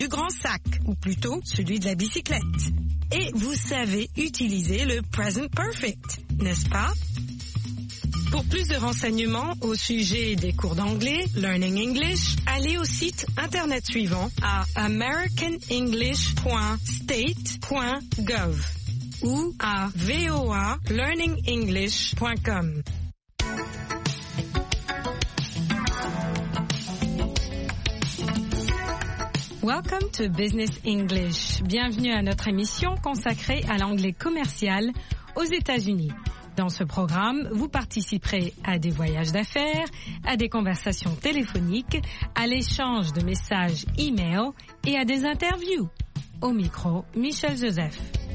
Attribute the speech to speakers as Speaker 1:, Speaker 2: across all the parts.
Speaker 1: du grand sac, ou plutôt celui de la bicyclette. Et vous savez utiliser le present perfect, n'est-ce pas? Pour plus de renseignements au sujet des cours d'anglais, Learning English, allez au site internet suivant à americanenglish.state.gov ou à voalearningenglish.com. Welcome to Business English. Bienvenue à notre émission consacrée à l'anglais commercial aux États-Unis. Dans ce programme, vous participerez à des voyages d'affaires, à des conversations téléphoniques, à l'échange de messages e-mail et à des interviews. Au micro, Michel Joseph.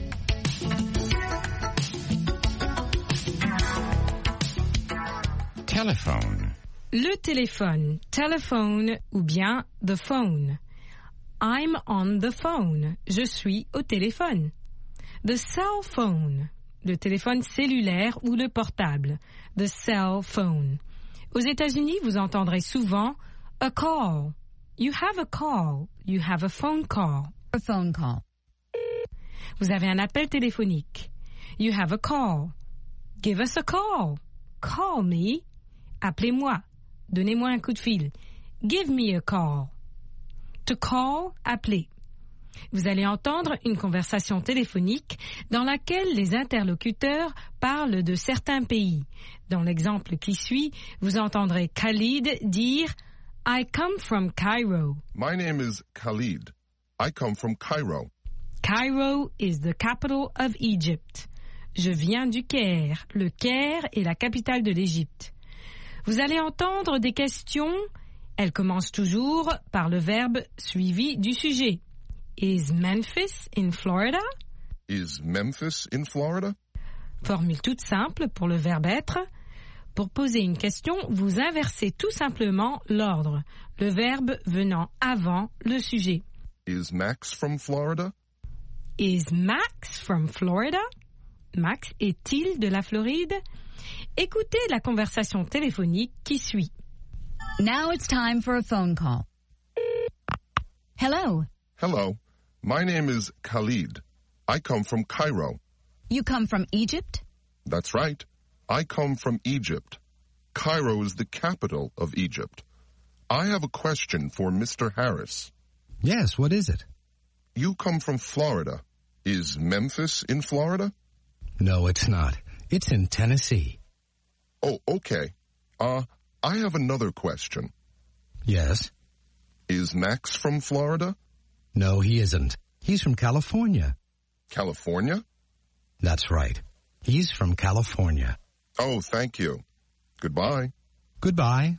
Speaker 2: Telephone.
Speaker 1: Le téléphone, telephone ou bien the phone. I'm on the phone. Je suis au téléphone. The cell phone. Le téléphone cellulaire ou le portable. The cell phone. Aux États-Unis, vous entendrez souvent a call. You have a call. You have a phone call.
Speaker 3: A phone call.
Speaker 1: Vous avez un appel téléphonique. You have a call. Give us a call. Call me. Appelez-moi. Donnez-moi un coup de fil. Give me a call. To call, appeler. Vous allez entendre une conversation téléphonique dans laquelle les interlocuteurs parlent de certains pays. Dans l'exemple qui suit, vous entendrez Khalid dire « I come from Cairo ».
Speaker 4: My name is Khalid. I come from Cairo.
Speaker 1: Cairo is the capital of Egypt. Je viens du Caire. Le Caire est la capitale de l'Égypte. Vous allez entendre des questions. Elles commencent toujours par le verbe suivi du sujet. Is Memphis in Florida?
Speaker 4: Is Memphis in Florida?
Speaker 1: Formule toute simple pour le verbe être. Pour poser une question, vous inversez tout simplement l'ordre, le verbe venant avant le sujet.
Speaker 4: Is Max from Florida?
Speaker 1: Is Max from Florida? Max est-il de la Floride? Écoutez la conversation téléphonique qui suit.
Speaker 3: Now it's time for a phone call. Hello.
Speaker 4: Hello. My name is Khalid. I come from Cairo.
Speaker 3: You come from Egypt?
Speaker 4: That's right. I come from Egypt. Cairo is the capital of Egypt. I have a question for Mr. Harris.
Speaker 2: Yes, what is it?
Speaker 4: You come from Florida. Is Memphis in Florida?
Speaker 2: No, it's not. It's in Tennessee.
Speaker 4: Oh, okay. I have another question.
Speaker 2: Yes?
Speaker 4: Is Max from Florida?
Speaker 2: No, he isn't. He's from California.
Speaker 4: California?
Speaker 2: That's right. He's from California.
Speaker 4: Oh, thank you. Goodbye.
Speaker 2: Goodbye.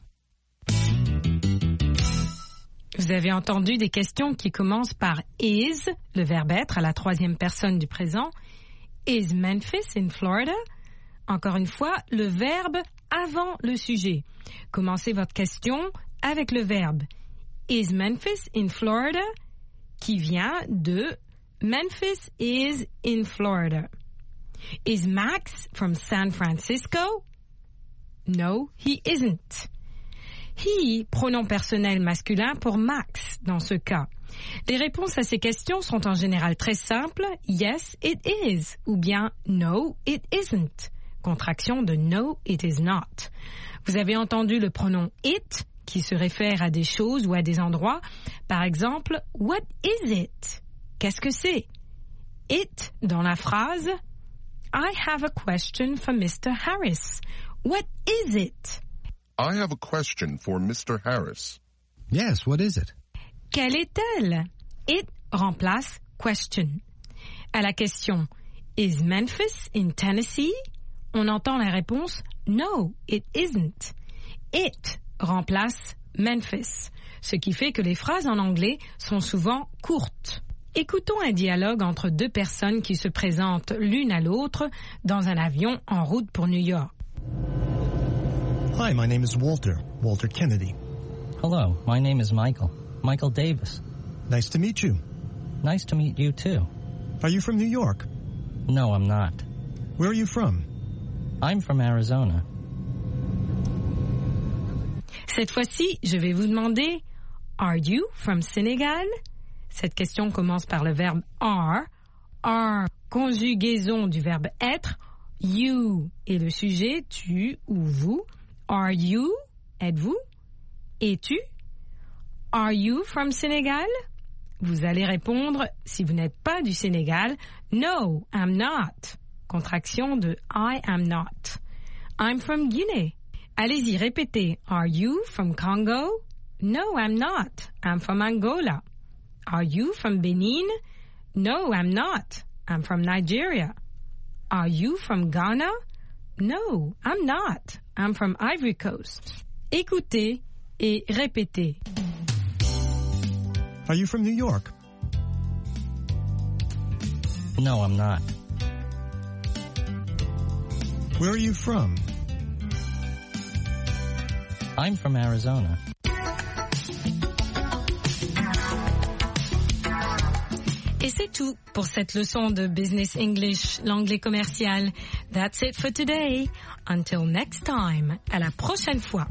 Speaker 1: Vous avez entendu des questions qui commencent par is, le verbe être à la troisième personne du présent. Is Memphis in Florida? Encore une fois, le verbe avant le sujet. Commencez votre question avec le verbe Is Memphis in Florida? Qui vient de Memphis is in Florida. Is Max from San Francisco? No, he isn't. He, pronom personnel masculin pour Max dans ce cas. Les réponses à ces questions sont en général très simples. Yes, it is. Ou bien no, it isn't. Contraction de no, it is not. Vous avez entendu le pronom it qui se réfère à des choses ou à des endroits. Par exemple, what is it? Qu'est-ce que c'est? It dans la phrase I have a question for Mr. Harris. What is it?
Speaker 4: I have a question for Mr. Harris.
Speaker 2: Yes, what is it?
Speaker 1: Quelle est-elle? It remplace question. À la question Is Memphis in Tennessee? On entend la réponse No, it isn't. It remplace Memphis, ce qui fait que les phrases en anglais sont souvent courtes. Écoutons un dialogue entre deux personnes qui se présentent l'une à l'autre dans un avion en route pour New York.
Speaker 5: Hi, my name is Walter Kennedy.
Speaker 6: Hello, my name is Michael Davis.
Speaker 5: Nice to meet you.
Speaker 6: Nice to meet you too.
Speaker 5: Are you from New York?
Speaker 6: No, I'm not.
Speaker 5: Where are you from?
Speaker 6: I'm from Arizona.
Speaker 1: Cette fois-ci, je vais vous demander Are you from Senegal? Cette question commence par le verbe are. Are, conjugaison du verbe être. You est le sujet, tu ou vous. Are you, êtes-vous? Es-tu? Are you from Senegal? Vous allez répondre, si vous n'êtes pas du Sénégal, No, I'm not. Contraction de I am not. I'm from Guinée. Allez-y, répétez. Are you from Congo? No, I'm not. I'm from Angola. Are you from Benin? No, I'm not. I'm from Nigeria. Are you from Ghana? No, I'm not. I'm from Ivory Coast. Écoutez et répétez.
Speaker 5: Are you from New York?
Speaker 6: No, I'm not.
Speaker 5: Where are you from?
Speaker 6: I'm from Arizona.
Speaker 1: Et c'est tout pour cette leçon de Business English, l'anglais commercial. That's it for today. Until next time. À la prochaine fois.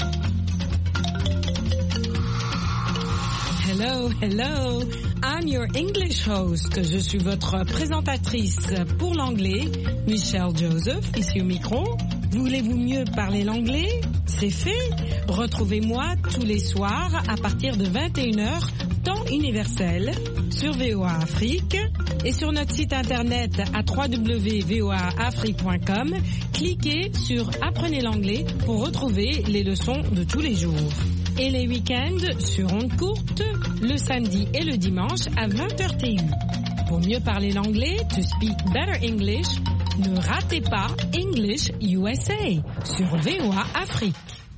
Speaker 1: Hello, hello. I'm your English host. Je suis votre présentatrice pour l'anglais, Michelle Joseph, ici au micro. Voulez-vous mieux parler l'anglais? C'est fait. Retrouvez-moi tous les soirs à partir de 21h, temps universel, sur VOA Afrique et sur notre site internet à www.voaafrique.com. Cliquez sur Apprenez l'anglais pour retrouver les leçons de tous les jours. Et les week-ends sur ondes courtes, le samedi et le dimanche à 20h TU. Pour mieux parler l'anglais, to speak better English, ne ratez pas English USA sur VOA Afrique.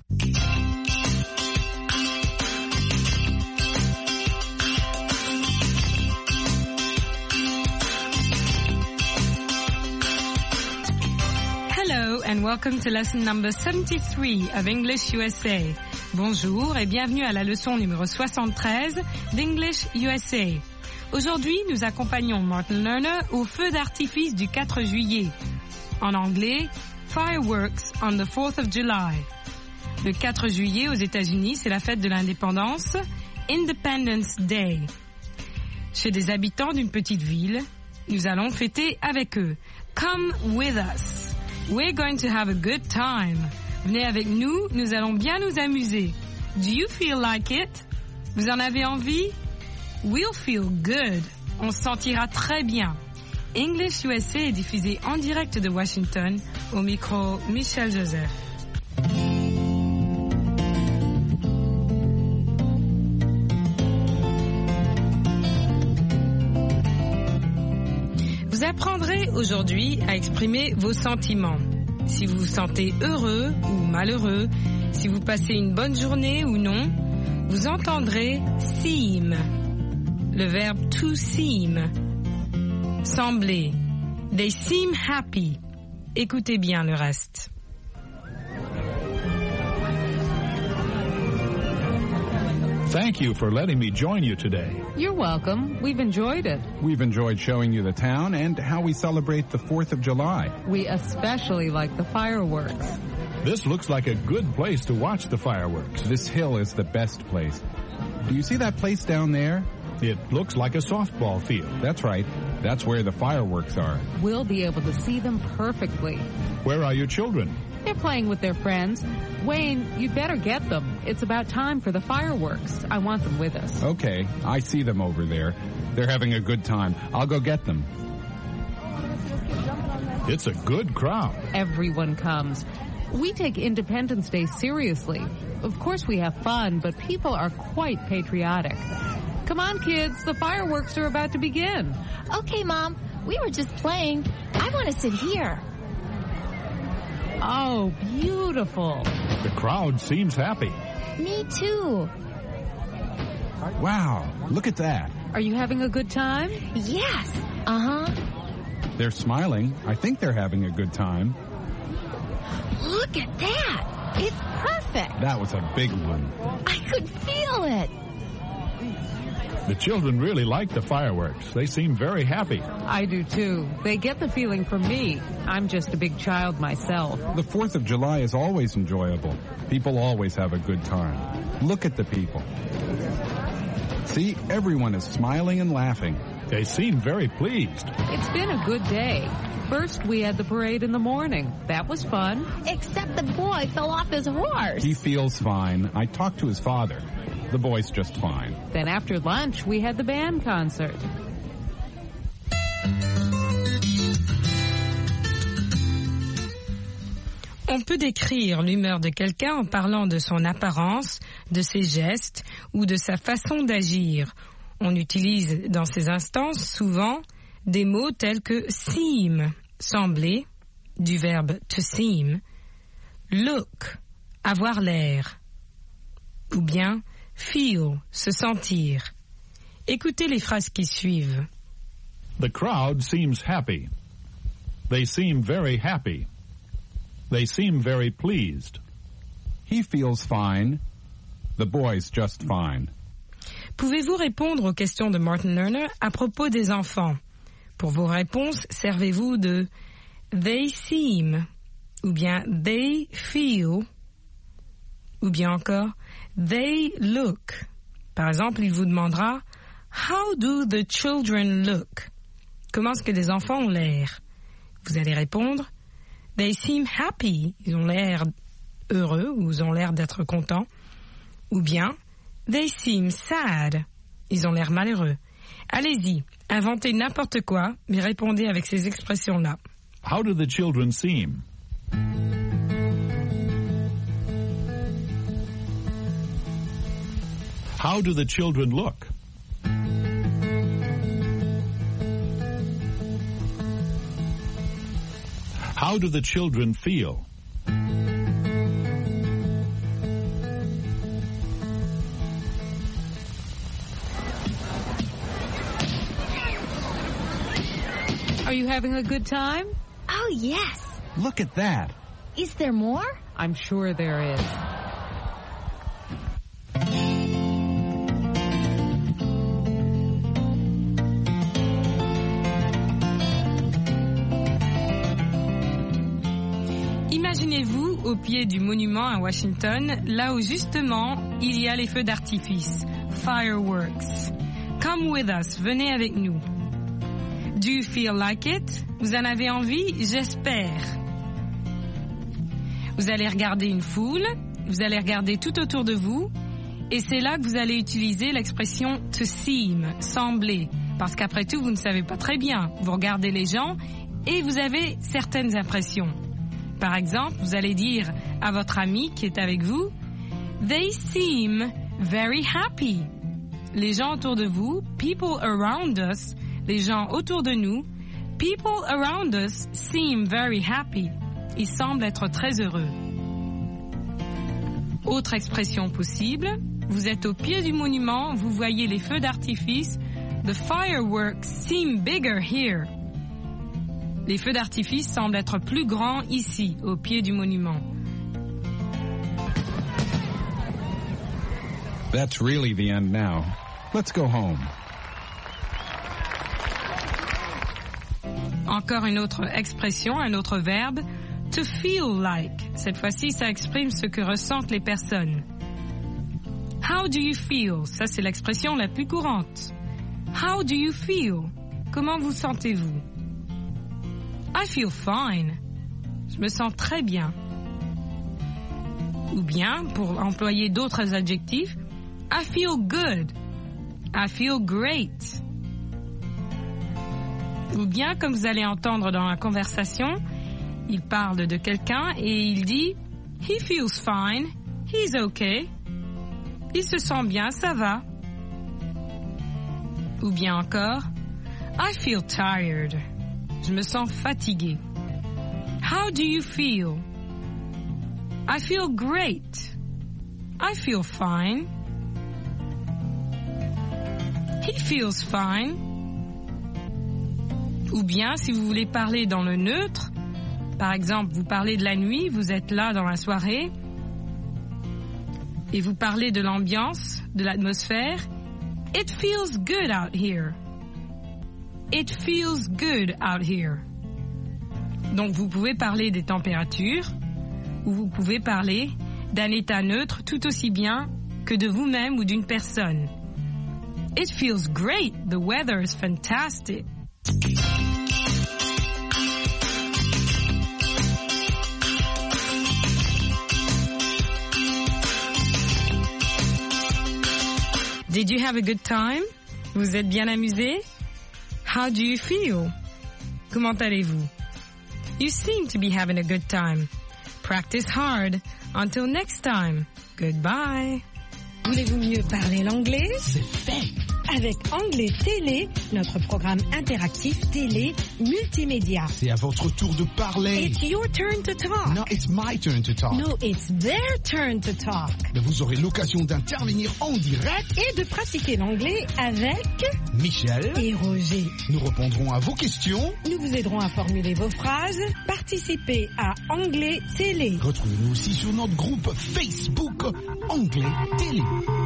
Speaker 1: Hello and welcome to lesson number 73 of English USA. Bonjour et bienvenue à la leçon numéro 73 d'English USA. Aujourd'hui, nous accompagnons Martin Lerner au feu d'artifice du 4 juillet. En anglais, Fireworks on the 4th of July. Le 4 juillet aux États-Unis, c'est la fête de l'indépendance, Independence Day. Chez des habitants d'une petite ville, nous allons fêter avec eux. Come with us. We're going to have a good time. Venez avec nous, nous allons bien nous amuser. Do you feel like it? Vous en avez envie? We'll feel good. On se sentira très bien. English USA est diffusé en direct de Washington, au micro Michel Joseph. Vous apprendrez aujourd'hui à exprimer vos sentiments. Si vous vous sentez heureux ou malheureux, si vous passez une bonne journée ou non, vous entendrez seem. Le verbe to seem. Sembler. They seem happy. Écoutez bien le reste.
Speaker 7: Thank you for letting me join you today.
Speaker 8: You're welcome. We've enjoyed it.
Speaker 9: We've enjoyed showing you the town and how we celebrate the 4th of July.
Speaker 8: We especially like the fireworks.
Speaker 7: This looks like a good place to watch the fireworks.
Speaker 9: This hill is the best place. Do you see that place down there?
Speaker 7: It looks like a softball field.
Speaker 9: That's right. That's where the fireworks are.
Speaker 8: We'll be able to see them perfectly.
Speaker 7: Where are your children?
Speaker 8: They're playing with their friends. Wayne, you'd better get them. It's about time for the fireworks. I want them with us.
Speaker 9: Okay, I see them over there. They're having a good time. I'll go get them.
Speaker 7: It's a good crowd.
Speaker 8: Everyone comes. We take Independence Day seriously. Of course we have fun, but people are quite patriotic. Come on, kids. The fireworks are about to begin.
Speaker 10: Okay, Mom. We were just playing. I want to sit here.
Speaker 8: Oh, beautiful.
Speaker 7: The crowd seems happy.
Speaker 10: Me too.
Speaker 9: Wow, look at that.
Speaker 8: Are you having a good time?
Speaker 10: Yes. Uh-huh.
Speaker 9: They're smiling. I think they're having a good time.
Speaker 10: Look at that. It's perfect.
Speaker 9: That was a big one.
Speaker 10: I could feel it.
Speaker 7: The children really like the fireworks. They seem very happy.
Speaker 8: I do too. They get the feeling from me. I'm just a big child myself.
Speaker 9: The 4th of July is always enjoyable. People always have a good time. Look at the people. See, everyone is smiling and laughing.
Speaker 7: They seem very pleased.
Speaker 8: It's been a good day. First, we had the parade in the morning. That was fun.
Speaker 10: Except the boy fell off his horse.
Speaker 9: He feels fine. I talked to his father. The boy's just fine.
Speaker 8: Then after lunch, we had the band concert.
Speaker 1: On peut décrire l'humeur de quelqu'un en parlant de son apparence, de ses gestes ou de sa façon d'agir. On utilise dans ces instances souvent des mots tels que seem, sembler, du verbe to seem, look, avoir l'air, ou bien feel, se sentir. Écoutez les phrases qui suivent.
Speaker 7: The crowd seems happy. They seem very happy. They seem very pleased.
Speaker 9: He feels fine. The boy's just fine.
Speaker 1: Pouvez-vous répondre aux questions de Martin Lerner à propos des enfants? Pour vos réponses, servez-vous de they seem, ou bien they feel, ou bien encore they look. Par exemple, il vous demandera how do the children look? Comment est-ce que les enfants ont l'air? Vous allez répondre they seem happy, ils ont l'air heureux ou ils ont l'air d'être contents. Ou bien they seem sad, ils ont l'air malheureux. Allez-y, inventez n'importe quoi, mais répondez avec ces expressions-là.
Speaker 7: How do the children seem? How do the children look? How do the children feel?
Speaker 8: Are you having a good time?
Speaker 10: Oh, yes.
Speaker 9: Look at that.
Speaker 10: Is there more?
Speaker 8: I'm sure there is.
Speaker 1: Imaginez-vous au pied du monument à Washington, là où justement il y a les feux d'artifice, fireworks. Come with us, venez avec nous. Do you feel like it? Vous en avez envie? J'espère. Vous allez regarder une foule, vous allez regarder tout autour de vous, et c'est là que vous allez utiliser l'expression to seem, sembler, parce qu'après tout, vous ne savez pas très bien. Vous regardez les gens et vous avez certaines impressions. Par exemple, vous allez dire à votre ami qui est avec vous, they seem very happy. Les gens autour de vous, people around us, les gens autour de nous, people around us seem very happy. Ils semblent être très heureux. Autre expression possible, vous êtes au pied du monument, vous voyez les feux d'artifice. The fireworks seem bigger here. Les feux d'artifice semblent être plus grands ici, au pied du monument.
Speaker 9: That's really the end now. Let's go home.
Speaker 1: Encore une autre expression, un autre verbe, to feel like. Cette fois-ci, ça exprime ce que ressentent les personnes. How do you feel? Ça, c'est l'expression la plus courante. How do you feel? Comment vous sentez-vous? I feel fine. Je me sens très bien. Ou bien, pour employer d'autres adjectifs, I feel good. I feel great. Ou bien, comme vous allez entendre dans la conversation, il parle de quelqu'un et il dit « He feels fine. He's okay. » Il se sent bien, ça va. Ou bien encore « I feel tired. » Je me sens fatigué. How do you feel? I feel great. I feel fine. He feels fine. Ou bien, si vous voulez parler dans le neutre, par exemple, vous parlez de la nuit, vous êtes là dans la soirée, et vous parlez de l'ambiance, de l'atmosphère. It feels good out here. It feels good out here. Donc, vous pouvez parler des températures, ou vous pouvez parler d'un état neutre tout aussi bien que de vous-même ou d'une personne. It feels great. The weather is fantastic. Did you have a good time? Vous êtes bien amusé? How do you feel? Comment allez-vous? You seem to be having a good time. Practice hard. Until next time. Goodbye. Voulez-vous mieux parler l'anglais?
Speaker 11: C'est fait.
Speaker 1: Avec Anglais Télé, notre programme interactif télé multimédia.
Speaker 11: C'est à votre tour de parler.
Speaker 1: It's your turn to talk.
Speaker 11: No, it's my turn to talk.
Speaker 1: No, it's their turn to talk.
Speaker 11: Mais vous aurez l'occasion d'intervenir en direct
Speaker 1: et de pratiquer l'anglais avec
Speaker 11: Michel
Speaker 1: et Roger.
Speaker 11: Nous répondrons à vos questions.
Speaker 1: Nous vous aiderons à formuler vos phrases. Participez à Anglais Télé.
Speaker 11: Retrouvez-nous aussi sur notre groupe Facebook Anglais Télé.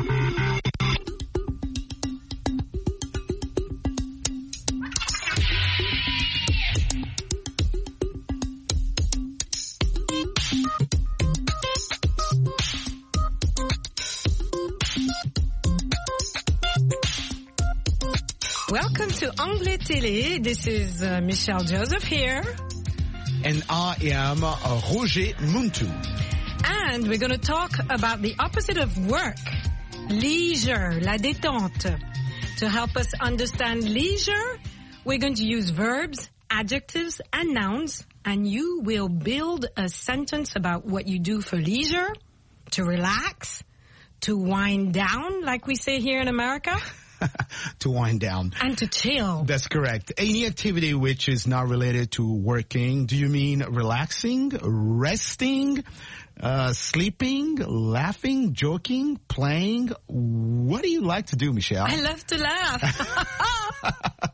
Speaker 1: Welcome to Anglais Télé. This is Michelle Joseph here.
Speaker 11: And I am Roger Muntu.
Speaker 1: And we're going to talk about the opposite of work. Leisure, la détente. To help us understand leisure, we're going to use verbs, adjectives, and nouns. And you will build a sentence about what you do for leisure, to relax, to wind down, like we say here in America.
Speaker 11: To wind down.
Speaker 1: And to chill.
Speaker 11: That's correct. Any activity which is not related to working. Do you mean relaxing, resting, sleeping, laughing, joking, playing? What do you like to do, Michelle?
Speaker 1: I love to laugh.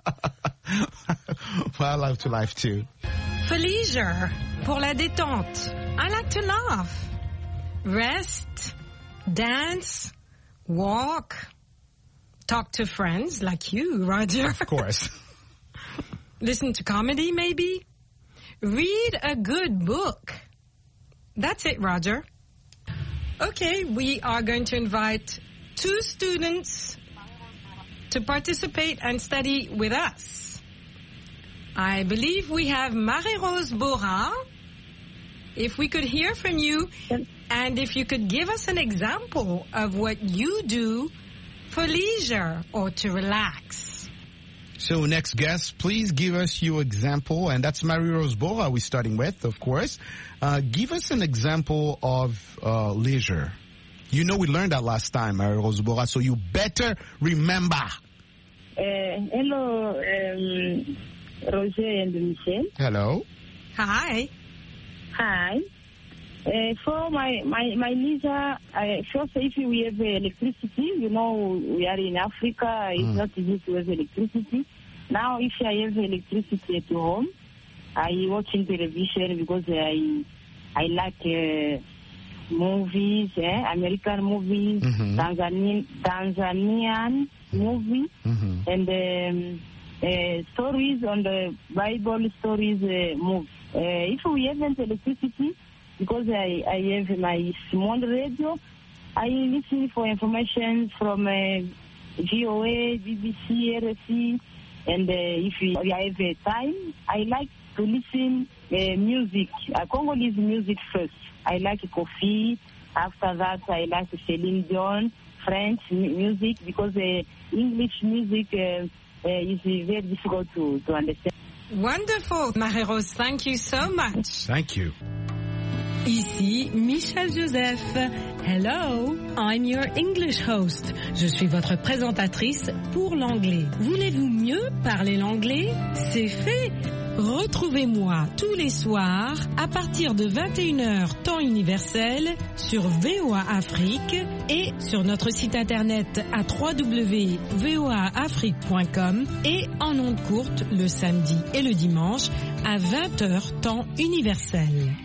Speaker 11: Well, I love to laugh too.
Speaker 1: For leisure, pour la détente, I like to laugh. Rest, dance, walk. Talk to friends like you, Roger.
Speaker 11: Of course.
Speaker 1: Listen to comedy, maybe. Read a good book. That's it, Roger. Okay, we are going to invite 2 students to participate and study with us. I believe we have Marie-Rose Bora. If we could hear from you, and if you could give us an example of what you do for leisure or to relax.
Speaker 11: So next guest, please give us your example, and that's Marie-Rose Bora we're starting with, of course. Give us an example of leisure. You know we learned that last time, Marie-Rose Bora, so you better remember.
Speaker 12: Hello, Roger and Michel.
Speaker 11: Hello.
Speaker 1: Hi.
Speaker 12: Hi. For my leisure, first, if we have electricity, you know, we are in Africa, it's not easy to have electricity. Now, if I have electricity at home, I watch television because I like movies, American movies, Tanzanian movies, and stories on the Bible stories movies. If we haven't electricity, because I have my small radio, I listen for information from VOA, BBC, RFI, and if I have time, I like to listen music, Congolese music first. I like Kofi. After that, I like Celine Dion, French music, because English music is very difficult to understand.
Speaker 1: Wonderful, Marie-Rose. Thank you so much.
Speaker 11: Thank you.
Speaker 1: Ici Michelle Joseph. Hello, I'm your English host. Je suis votre présentatrice pour l'anglais. Voulez-vous mieux parler l'anglais? C'est fait. Retrouvez-moi tous les soirs à partir de 21h temps universel sur VOA Afrique et sur notre site internet à www.voaafrique.com et en ondes courtes le samedi et le dimanche à 20h temps universel.